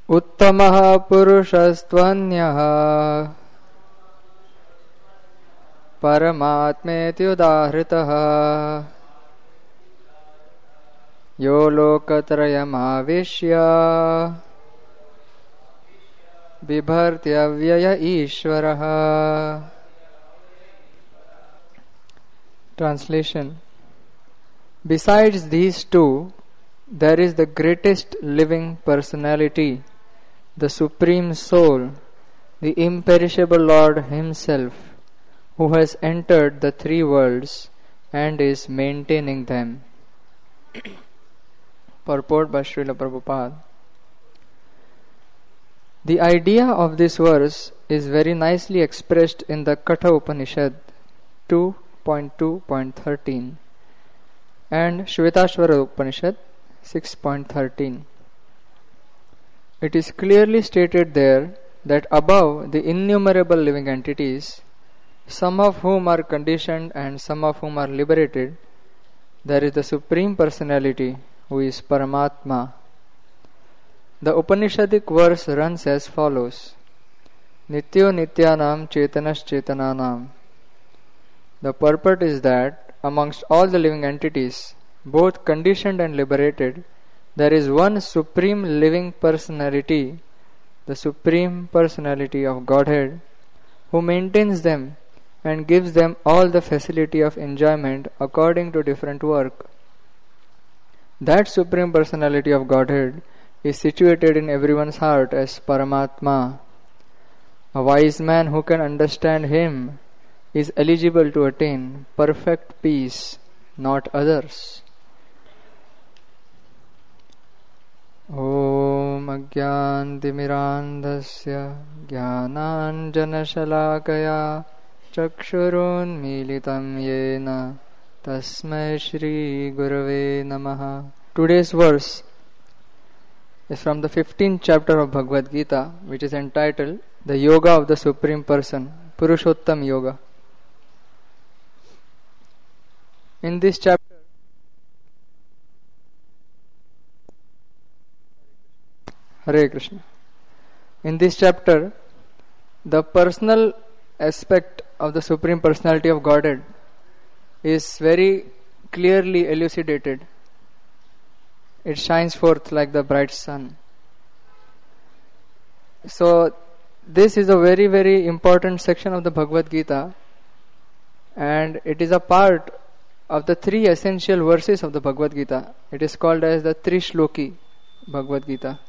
उत्तमः पुरुषस्त्वन्यः परमात्मेत्युदाहृतः यो लोकत्रयमाविश्य बिभर्त्यव्यय ईश्वरः. Translation. Besides these two, there is the greatest living personality, the Supreme Soul, the imperishable Lord Himself, who has entered the three worlds and is maintaining them. Purport by Srila Prabhupada. The idea of this verse is very nicely expressed in the Katha Upanishad 2.2.13 and Shvetashvara Upanishad 6.13. It is clearly stated there that above the innumerable living entities, some of whom are conditioned and some of whom are liberated, there is the Supreme Personality who is Paramatma. The Upanishadic verse runs as follows: Nityo Nityanam Chetanas Chetananam. The purport is that amongst all the living entities, both conditioned and liberated, there is one Supreme Living Personality, the Supreme Personality of Godhead, who maintains them and gives them all the facility of enjoyment according to different work. That Supreme Personality of Godhead is situated in everyone's heart as Paramatma. A wise man who can understand Him is eligible to attain perfect peace, not others. Om Ajnantimirandhasya Jnananjanashalakaya Chakshurunmilitam Yena Tasmai Shri Gurave Namaha. Today's verse is from the 15th chapter of Bhagavad Gita, which is entitled The Yoga of the Supreme Person, Purushottam Yoga. In this chapter, Hare Krishna. In this chapter, the personal aspect of the Supreme Personality of Godhead is very clearly elucidated. It shines forth like the bright sun. So, this is a very, very important section of the Bhagavad Gita, and it is a part of the three essential verses of the Bhagavad Gita. It is called as the Trishloki Bhagavad Gita.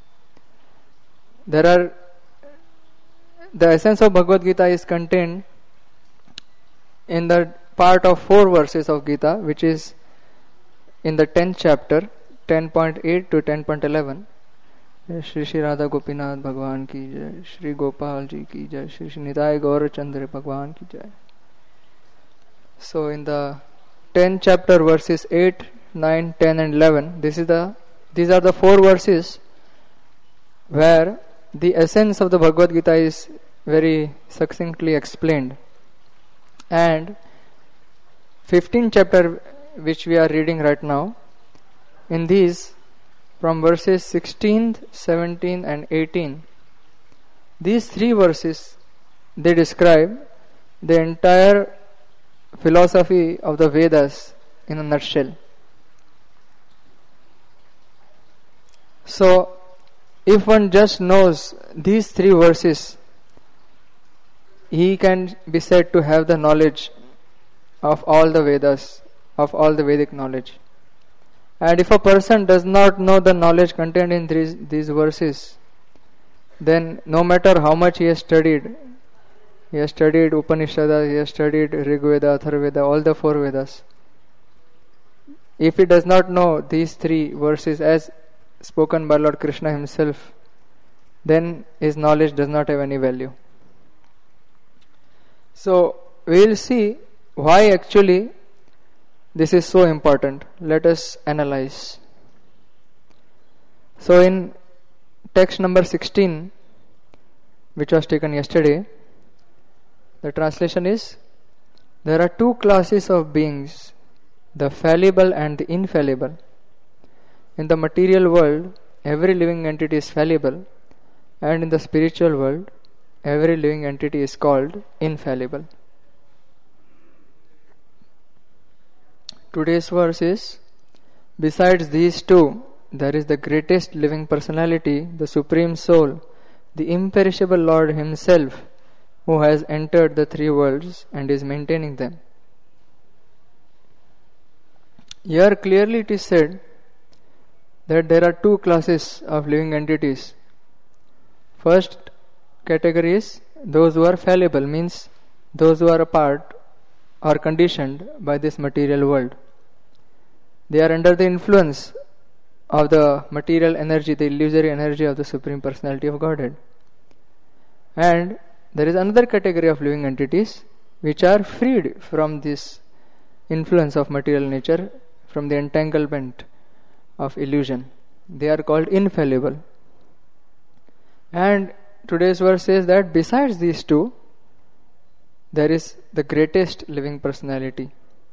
The essence of Bhagavad Gita is contained in the part of 4 verses of Gita, which is in the 10th chapter, 10.8 to 10.11. Shri Shri Radha Gopinath Bhagwan ki jai, Shri Gopal ji ki jai, Shri Shri Nitai Gaura Chandra Bhagwan ki jai. So in the 10th chapter verses 8, 9, 10 and 11, these are the 4 verses where the essence of the Bhagavad Gita is very succinctly explained. And 15th chapter, which we are reading right now, in these, from verses 16, 17 and 18, these 3 verses, they describe the entire philosophy of the Vedas in a nutshell. So, if one just knows these 3 verses, he can be said to have the knowledge of all the Vedas, of all the Vedic knowledge. And if a person does not know the knowledge contained in these verses, then no matter how much he has studied Upanishad, he has studied Rig Veda, Atharvaveda, all the 4 Vedas. If he does not know these 3 verses as spoken by Lord Krishna Himself, then his knowledge does not have any value. So, we will see why actually this is so important. Let us analyze. So, in text number 16, which was taken yesterday, the translation is: there are 2 classes of beings, the fallible and the infallible. In the material world, every living entity is fallible, and in the spiritual world, every living entity is called infallible. Today's verse is, besides these two, there is the greatest living personality, the Supreme Soul, the imperishable Lord Himself, who has entered the three worlds and is maintaining them. Here clearly it is said that there are two classes of living entities. First category is those who are fallible, means those who are a part or conditioned by this material world. They are under the influence of the material energy, the illusory energy of the Supreme Personality of Godhead. And there is another category of living entities which are freed from this influence of material nature, from the entanglement of illusion. They are called infallible. And today's verse says that besides these two, there is the greatest living personality.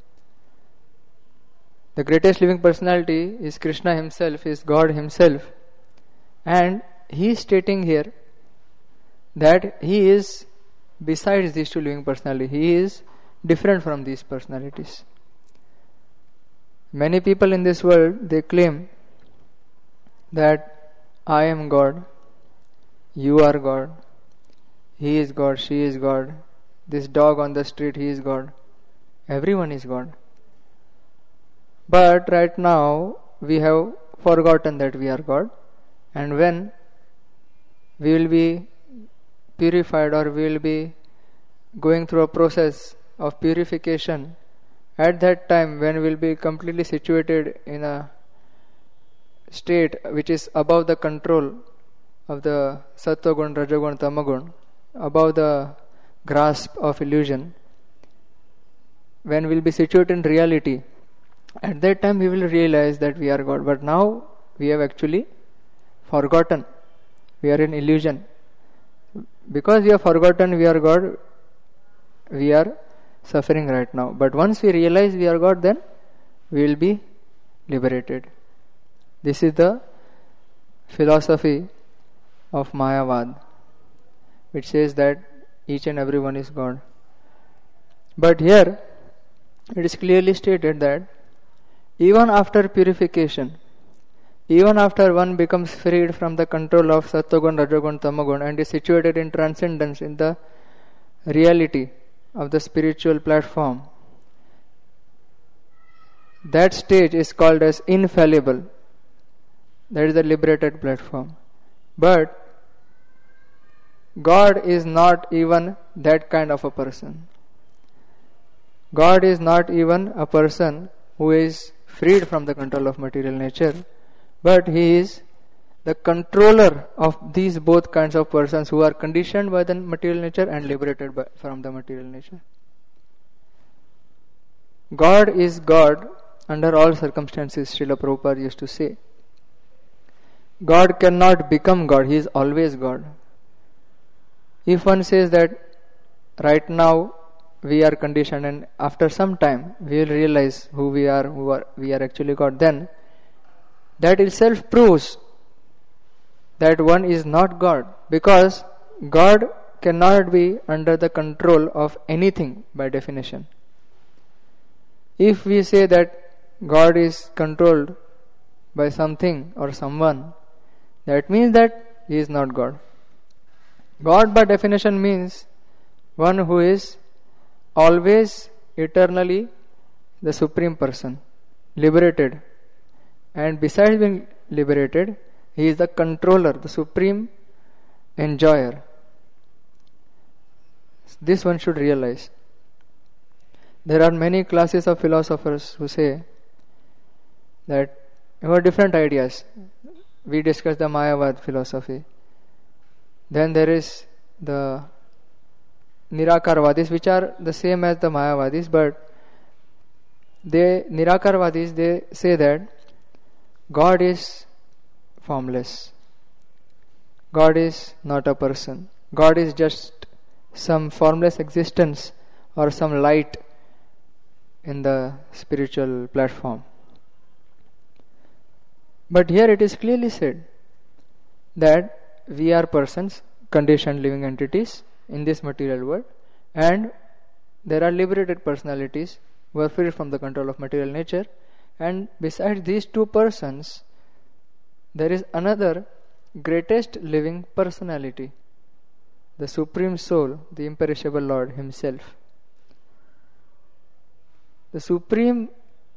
The greatest living personality is Krishna Himself, is God Himself. And He is stating here that He is besides these two living personalities. He is different from these personalities. Many people in this world, they claim that I am God, you are God, he is God, she is God, this dog on the street, he is God. Everyone is God. But right now, we have forgotten that we are God. And when we will be purified, or we will be going through a process of purification, at that time when we will be completely situated in a state which is above the control of the Sattva-gun, Raja-gun, Tama-gun, above the grasp of illusion, when we will be situated in reality, at that time we will realize that we are God. But now we have actually forgotten. We are in illusion. Because we have forgotten we are God, we are suffering right now. But once we realize we are God, then we will be liberated. This is the philosophy of Mayavad, which says that each and every one is God. But here it is clearly stated that even after purification, even after one becomes freed from the control of Sattva-gun, Raja-gun, Tama-gun, and is situated in transcendence, in the reality of the spiritual platform, that stage is called as infallible. That is the liberated platform. But God is not even that kind of a person. God is not even a person who is freed from the control of material nature, but He is the controller of these both kinds of persons who are conditioned by the material nature and liberated from the material nature. God is God under all circumstances, Srila Prabhupada used to say. God cannot become God, He is always God. If one says that right now we are conditioned and after some time we will realize who we are actually God, then that itself proves that one is not God, because God cannot be under the control of anything by definition. If we say that God is controlled by something or someone, that means that He is not God. God by definition means one who is always eternally the Supreme Person, liberated. And besides being liberated, He is the controller, the supreme enjoyer. This one should realize. There are many classes of philosophers who say that there are different ideas. We discussed the Mayavad philosophy. Then there is the Nirakarvadis, which are the same as the Mayavadis, but Nirakarvadis, they say that God is formless. God is not a person. God is just some formless existence or some light in the spiritual platform. But here it is clearly said that we are persons, conditioned living entities in this material world, and there are liberated personalities who are free from the control of material nature, and besides these two persons there is another greatest living personality, the Supreme Soul, the imperishable Lord Himself. The Supreme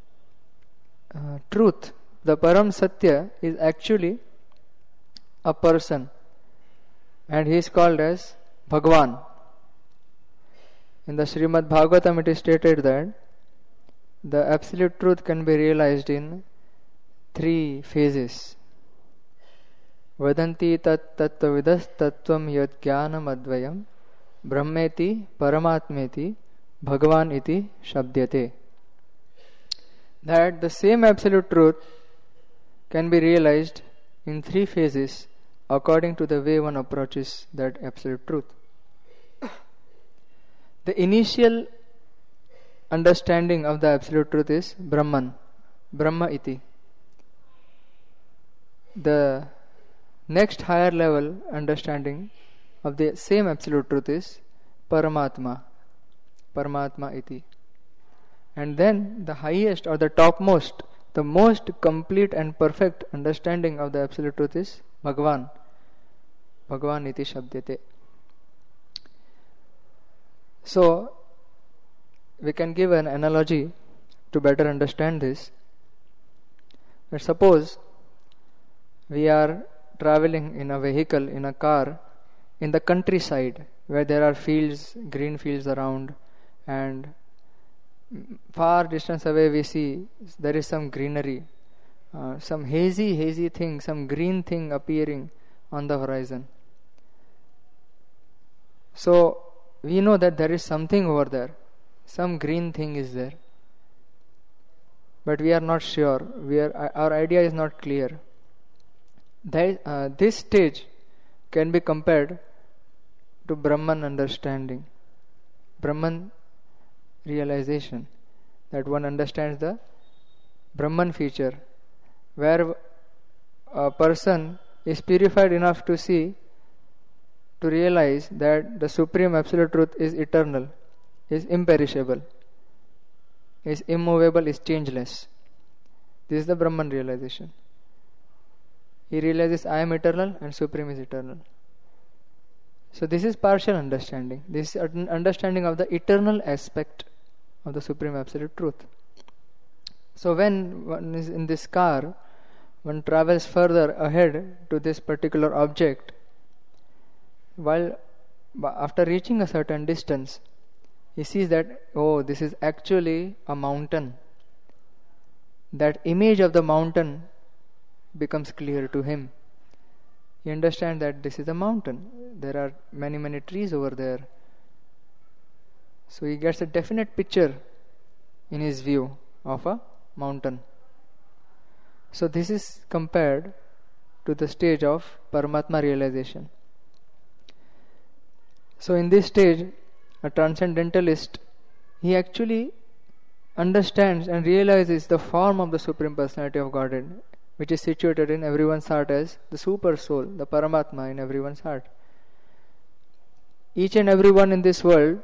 Truth, the Param Satya, is actually a person, and he is called as Bhagwan. In the Srimad Bhagavatam it is stated that the absolute truth can be realized in 3 phases. Vadanti tat tattvavidas tattvam yad jnanam advayam brahmeti paramatmeti bhagavan iti shabdyate. That the same absolute truth can be realized in 3 phases according to the way one approaches that absolute truth. The initial understanding of the absolute truth is Brahman, Brahma iti. The next higher level understanding of the same absolute truth is Paramatma, Paramatma iti. And then the highest or the topmost, the most complete and perfect understanding of the absolute truth is Bhagavan, Bhagavan iti shabdyate. So, we can give an analogy to better understand this. But suppose we are traveling in a vehicle, in a car, in the countryside where there are fields, green fields around, and far distance away we see there is some greenery, some hazy thing, some green thing appearing on the horizon. So we know that there is something over there, some green thing is there, but we are not sure, our idea is not clear. This stage can be compared to Brahman understanding, Brahman realization, that one understands the Brahman feature, where a person is purified enough to realize that the Supreme Absolute Truth is eternal, is imperishable, is immovable, is changeless. This is the Brahman realization. He realizes I am eternal and Supreme is eternal. So this is partial understanding. This is understanding of the eternal aspect of the Supreme Absolute Truth. So when one is in this car, one travels further ahead to this particular object, while after reaching a certain distance, he sees that, oh, this is actually a mountain. That image of the mountain becomes clear to him. He understands that this is a mountain. There are many trees over there. So he gets a definite picture in his view of a mountain. So this is compared to the stage of Paramatma realization. So in this stage, a transcendentalist, he actually understands and realizes the form of the Supreme Personality of Godhead, which is situated in everyone's heart as the Super Soul, the Paramatma in everyone's heart. Each and every one in this world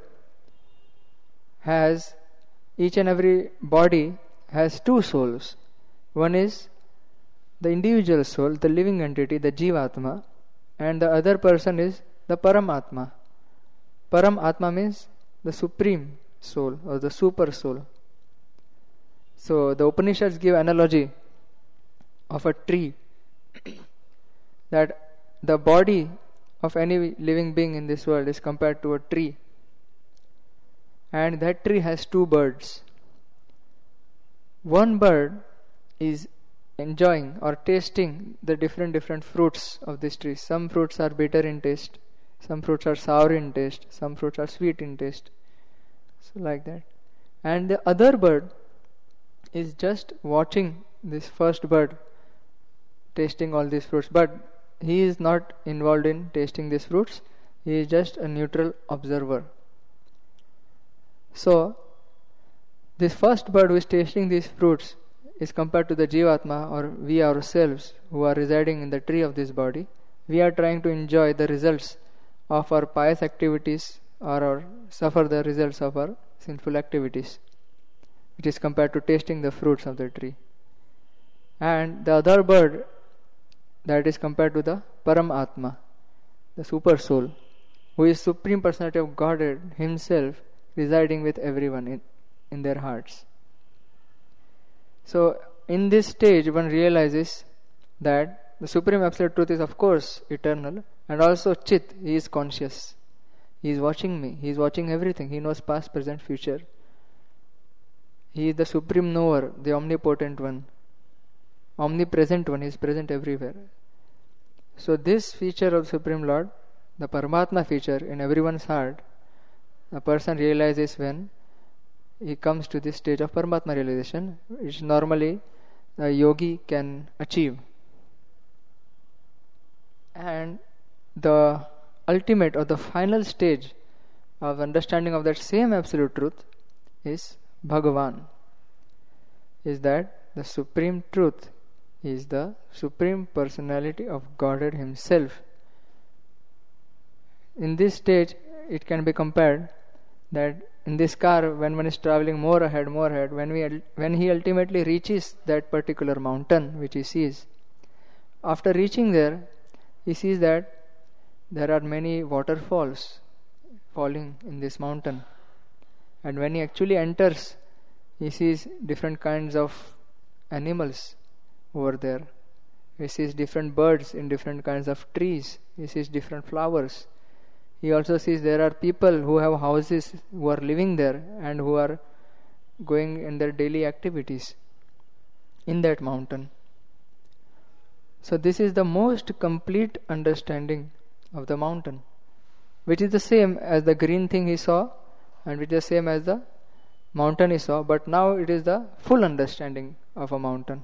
has, each and every body has 2 souls. One is the individual soul, the living entity, the Jivatma, and the other person is the Paramatma. Param Atma means the Supreme Soul or the Super Soul. So the Upanishads give analogy of a tree, that the body of any living being in this world is compared to a tree, and that tree has 2 birds. One bird is enjoying or tasting the different fruits of this tree. Some fruits are bitter in taste, some fruits are sour in taste, some fruits are sweet in taste, so like that. And the other bird is just watching this first bird tasting all these fruits, but he is not involved in tasting these fruits. He is just a neutral observer. So this first bird who is tasting these fruits is compared to the Jivatma, or we ourselves who are residing in the tree of this body, we are trying to enjoy the results of our pious activities or suffer the results of our sinful activities. It is compared to tasting the fruits of the tree. And the other bird, that is compared to the Paramatma, the super soul, who is Supreme Personality of Godhead Himself, residing with everyone in their hearts. So in this stage one realizes that the Supreme Absolute Truth is of course eternal, and also Chit, He is conscious. He is watching me, He is watching everything, He knows past, present, future. He is the Supreme Knower, the Omnipotent One, Omnipresent One, He is present everywhere. So this feature of the Supreme Lord, the Paramatma feature in everyone's heart, a person realizes when he comes to this stage of Paramatma realization, which normally a yogi can achieve. And the ultimate or the final stage of understanding of that same absolute truth is Bhagavan. Is that the Supreme Truth is the Supreme Personality of Godhead Himself. In this stage, it can be compared that in this car, when one is traveling more ahead, when he ultimately reaches that particular mountain which he sees, after reaching there, he sees that there are many waterfalls falling in this mountain. And when he actually enters, he sees different kinds of animals over there. He sees different birds in different kinds of trees. He sees different flowers. He also sees there are people who have houses, who are living there and who are going in their daily activities in that mountain. So this is the most complete understanding of the mountain, which is the same as the green thing he saw and which is the same as the mountain he saw, but now it is the full understanding of a mountain.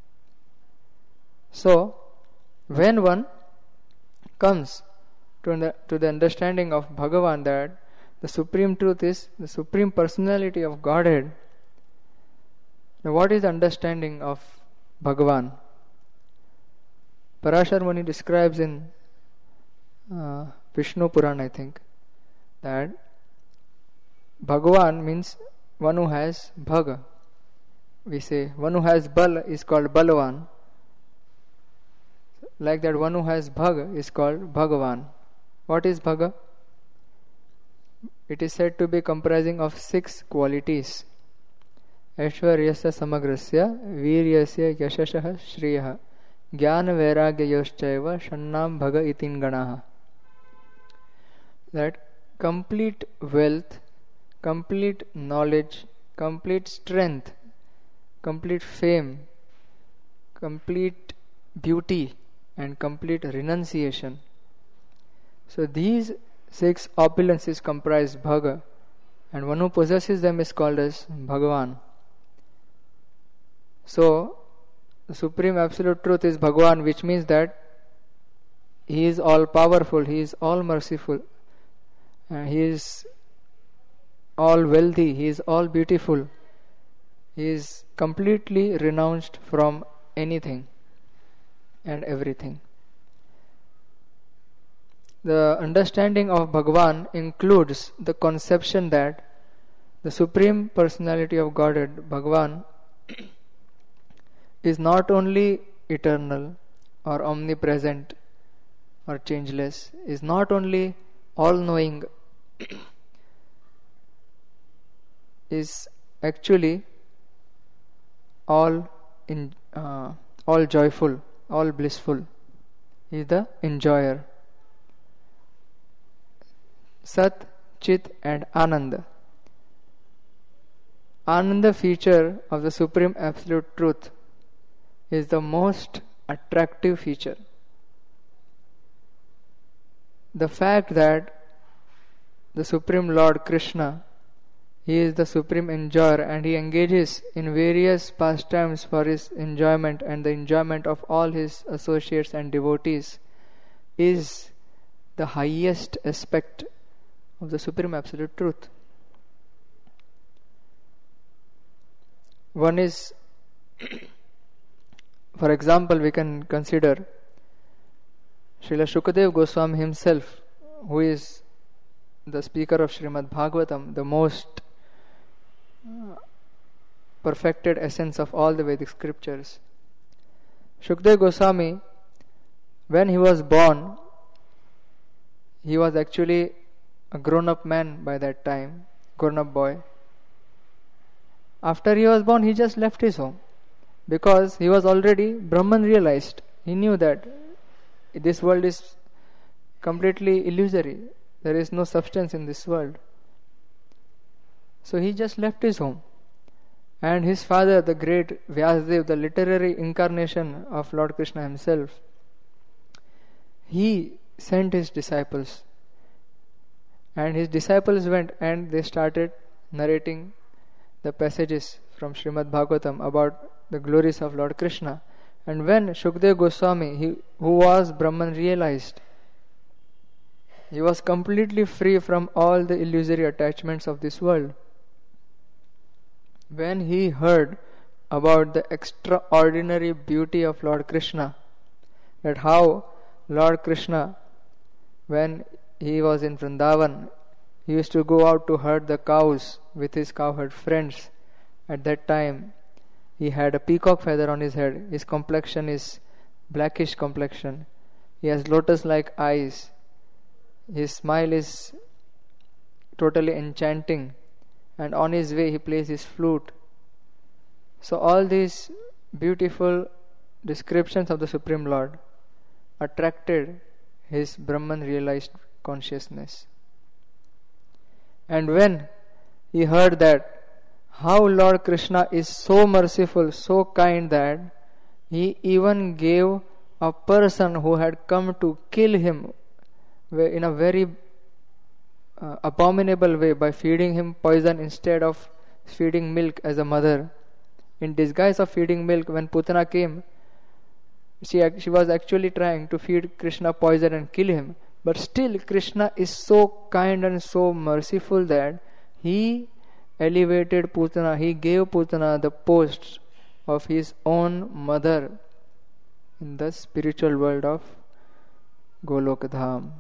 So when one comes to the understanding of Bhagavan, that the Supreme Truth is the Supreme Personality of Godhead, now what is the understanding of Bhagavan? Parashar Muni describes in Vishnu Puran, I think, that Bhagavan means one who has Bhaga. We say one who has Bal is called Balavan. Like that, one who has Bhaga is called Bhagavan. What is Bhaga? It is said to be comprising of 6 qualities. Aishwaryasya samagrasya viryasya yashashah shriyah jnana vairagyayoschaiva shannam bhaga itin ganaha. That complete wealth, complete knowledge, complete strength, complete fame, complete beauty and complete renunciation. So these 6 opulences comprise Bhaga, and one who possesses them is called as Bhagavan. So the Supreme Absolute Truth is Bhagavan, which means that He is all powerful, He is all merciful, He is all wealthy, He is all beautiful, He is completely renounced from anything and everything. The understanding of Bhagavan includes the conception that the Supreme Personality of Godhead, Bhagavan, is not only eternal or omnipresent or changeless, is not only all-knowing, is actually all joyful, all blissful. He is the enjoyer. Sat, Chit and Ananda. Ananda feature of the Supreme Absolute Truth is the most attractive feature. The fact that the Supreme Lord Krishna, He is the Supreme Enjoyer and He engages in various pastimes for His enjoyment and the enjoyment of all His associates and devotees, is the highest aspect of the Supreme Absolute Truth. One is, for example, we can consider Srila Shukadev Goswami himself, who is the speaker of Srimad Bhagavatam, the most perfected essence of all the Vedic scriptures. Shukadev Goswami, when he was born, he was actually a grown-up man by that time, grown-up boy. After he was born, he just left his home because he was already Brahman realized. He knew that this world is completely illusory. There is no substance in this world. So he just left his home. And his father, the great Vyasadeva, the literary incarnation of Lord Krishna himself, he sent his disciples. And his disciples went and they started narrating the passages from Srimad Bhagavatam about the glories of Lord Krishna. And when Shukdev Goswami, who was Brahman realized, he was completely free from all the illusory attachments of this world. When he heard about the extraordinary beauty of Lord Krishna, that how Lord Krishna, when he was in Vrindavan, he used to go out to herd the cows with his cowherd friends. At that time, he had a peacock feather on his head. His complexion is blackish complexion. He has lotus-like eyes. His smile is totally enchanting. And on his way, he plays his flute. So all these beautiful descriptions of the Supreme Lord attracted his Brahman realized consciousness. And when he heard that how Lord Krishna is so merciful, so kind that he even gave a person who had come to kill him in a very abominable way by feeding him poison instead of feeding milk as a mother. In disguise of feeding milk, when Putana came, she was actually trying to feed Krishna poison and kill him. But still Krishna is so kind and so merciful that he elevated Putana. He gave Putana the post of his own mother in the spiritual world of Golokadham.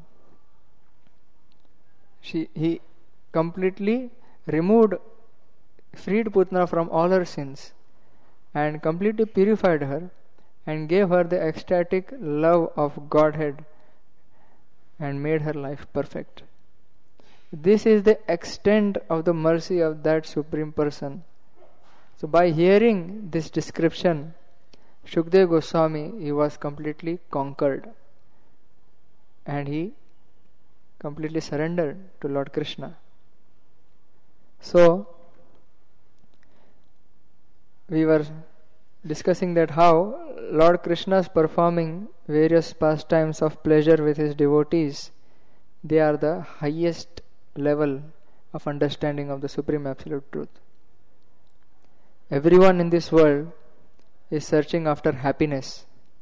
He completely freed Putana from all her sins and completely purified her and gave her the ecstatic love of Godhead and made her life perfect. This is the extent of the mercy of that Supreme Person. So by hearing this description, Shukdev Goswami, he was completely conquered and he completely surrendered to Lord Krishna. So we were discussing that how Lord Krishna is performing various pastimes of pleasure with his devotees. They are the highest level of understanding of the Supreme Absolute Truth. Everyone in this world is searching after happiness.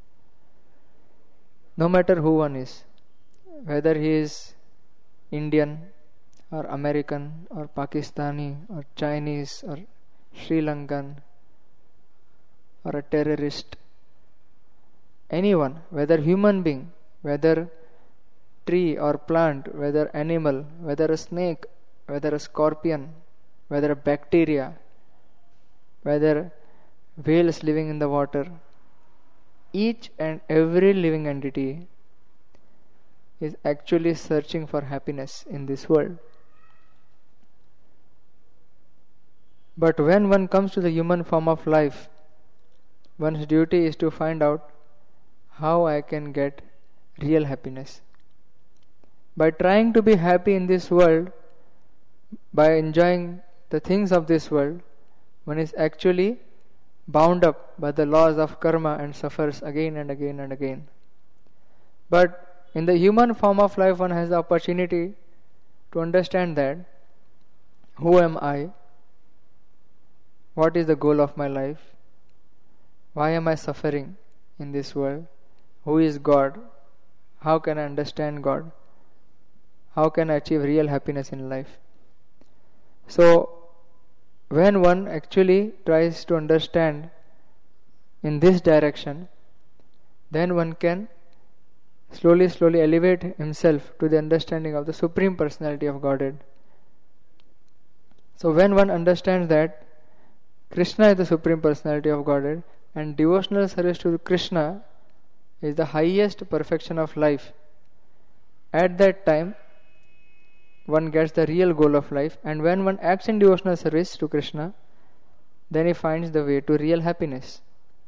No matter who one is, whether he is Indian or American or Pakistani or Chinese or Sri Lankan or a terrorist, anyone, whether human being, whether tree or plant, whether animal, whether a snake, whether a scorpion, whether a bacteria, whether whales living in the water, each and every living entity is actually searching for happiness in this world. But when one comes to the human form of life, one's duty is to find out how I can get real happiness. By trying to be happy in this world, by enjoying the things of this world, one is actually bound up by the laws of karma and suffers again and again and again. But in the human form of life, one has the opportunity to understand that who am I? What is the goal of my life? Why am I suffering in this world? Who is God? How can I understand God? How can I achieve real happiness in life? So, when one actually tries to understand in this direction, then one can slowly elevate himself to the understanding of the Supreme Personality of Godhead. So when one understands that Krishna is the Supreme Personality of Godhead and devotional service to Krishna is the highest perfection of life, at that time one gets the real goal of life, and when one acts in devotional service to Krishna, then he finds the way to real happiness.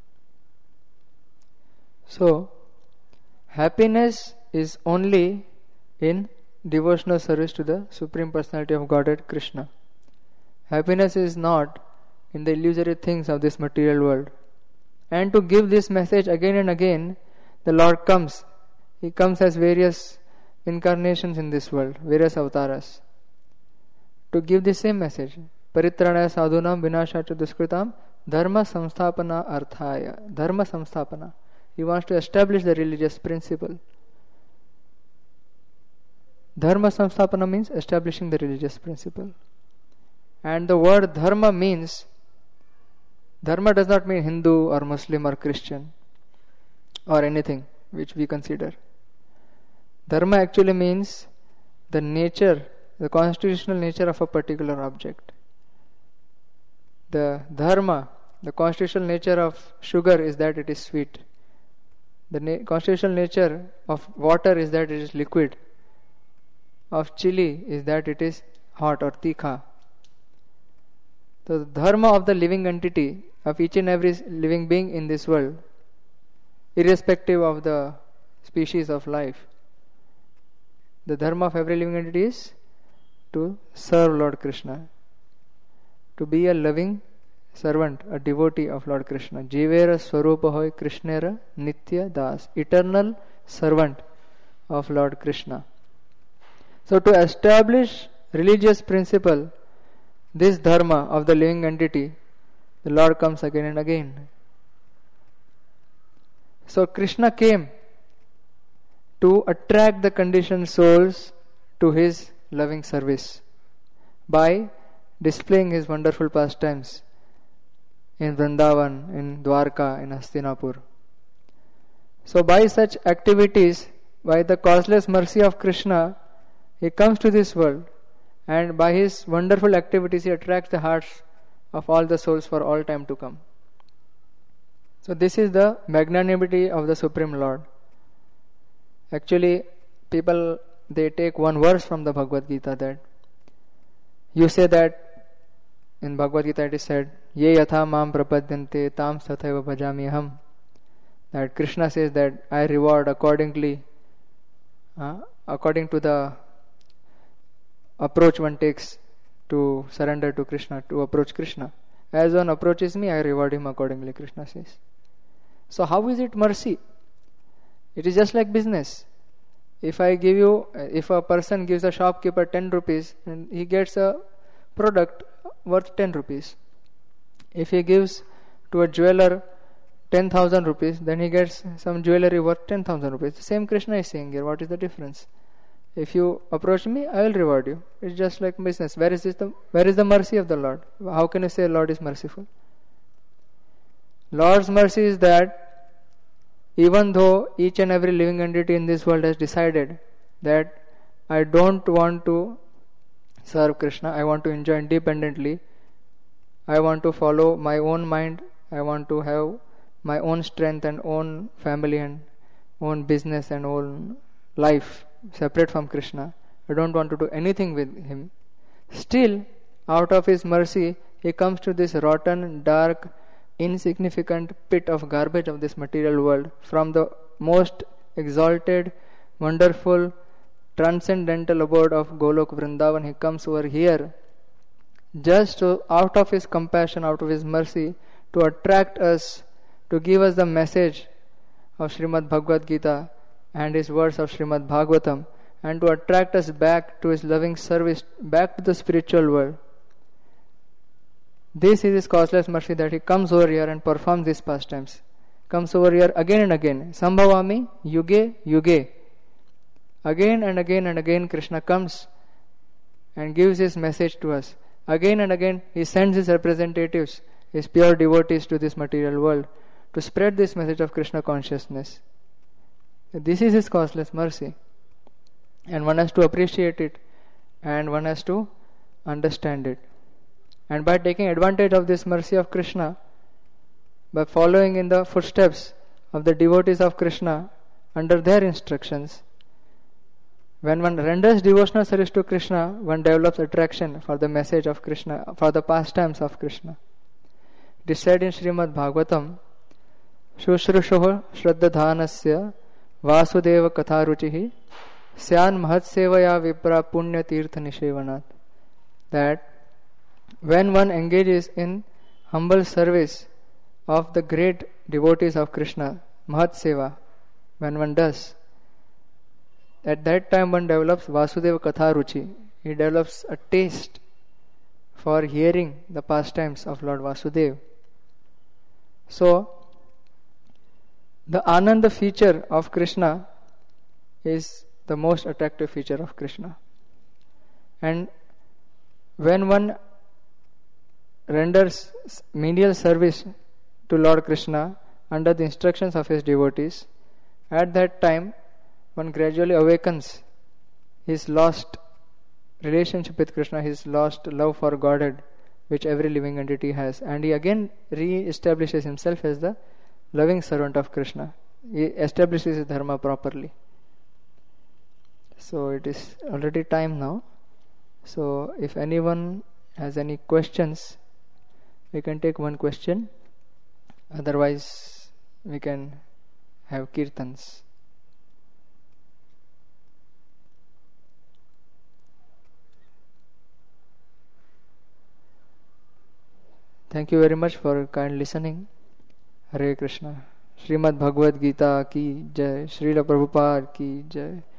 So, happiness is only in devotional service to the Supreme Personality of Godhead, Krishna. Happiness is not in the illusory things of this material world. And to give this message again and again, the Lord comes. He comes as various incarnations in this world, various avatars, to give the same message. Paritranaya sadhunam vinashacha duskritam dharma samsthapana arthaya. Dharma samsthapana. He wants to establish the religious principle. Dharma samsthapana means establishing the religious principle. And the word dharma means, dharma does not mean Hindu or Muslim or Christian or anything which we consider. Dharma actually means the nature, the constitutional nature of a particular object. The dharma, the constitutional nature of sugar is that it is sweet. The constitutional nature of water is that it is liquid. Of chili is that it is hot or tikha. So the dharma of the living entity, of each and every living being in this world, irrespective of the species of life, the dharma of every living entity is to serve Lord Krishna, to be a loving servant, a devotee of Lord Krishna. Jivera Swarupa hoy Krishnera Nitya Das, eternal servant of Lord Krishna. So to establish religious principle, this dharma of the living entity, the Lord comes again and again. So Krishna came to attract the conditioned souls to his loving service by displaying his wonderful pastimes in Vrindavan, in Dwarka, in Hastinapur. So by such activities, by the causeless mercy of Krishna, he comes to this world, and by his wonderful activities he attracts the hearts of all the souls for all time to come. So this is the magnanimity of the Supreme Lord. Actually, people, they take one verse from the Bhagavad Gita, that you say that in Bhagavad Gita it is said, Ye yatha mam prapadyante tam sathaiva bhajami aham. That Krishna says that I reward according to the approach one takes to surrender to Krishna, to approach Krishna. As one approaches me, I reward him accordingly, Krishna says. So how is it mercy? It is just like business. If a person gives a shopkeeper 10 rupees and he gets a product worth 10 rupees. If he gives to a jeweler 10,000 rupees, then he gets some jewelry worth 10,000 rupees. The same Krishna is saying here. What is the difference? If you approach me, I will reward you. It's just like business. Where is the mercy of the Lord? How can you say Lord is merciful? Lord's mercy is that even though each and every living entity in this world has decided that I don't want to serve Krishna, I want to enjoy independently, I want to follow my own mind, I want to have my own strength and own family and own business and own life separate from Krishna, I don't want to do anything with him. Still, out of his mercy, he comes to this rotten, dark, insignificant pit of garbage of this material world. From the most exalted, wonderful, transcendental abode of Golok Vrindavan, he comes over here just to, out of his compassion, out of his mercy, to attract us, to give us the message of Srimad Bhagavad Gita and his words of Srimad Bhagavatam, and to attract us back to his loving service, back to the spiritual world. This is his causeless mercy, that he comes over here and performs these pastimes. Comes over here again and again. Sambhavami yuge yuge. Again and again and again Krishna comes and gives his message to us. Again and again he sends his representatives, his pure devotees to this material world to spread this message of Krishna consciousness. This is His causeless mercy, and one has to appreciate it, and one has to understand it. And by taking advantage of this mercy of Krishna, by following in the footsteps of the devotees of Krishna under their instructions, when one renders devotional service to Krishna, one develops attraction for the message of Krishna, for the pastimes of Krishna. It is said in Srimad Bhagavatam, Shushrushoh Shraddhadhanasya Vasudeva Katharuchihi Syan Mahatsevaya Vipra Punya Tirtha Nishevanat. That when one engages in humble service of the great devotees of Krishna, Mahatseva, when one does, at that time one develops Vasudeva Katharuchi. He develops a taste for hearing the pastimes of Lord Vasudeva. So, the Ananda feature of Krishna is the most attractive feature of Krishna. And when one renders menial service to Lord Krishna under the instructions of his devotees, at that time one gradually awakens his lost relationship with Krishna, his lost love for Godhead, which every living entity has, and he again re-establishes himself as the loving servant of Krishna. He establishes his dharma properly. So it is already time now. So if anyone has any questions, we can take one question. Otherwise, we can have kirtans. Thank you very much for kind listening. Hare Krishna. Srimad Bhagavad Gita ki jai. Srila Prabhupada ki jai.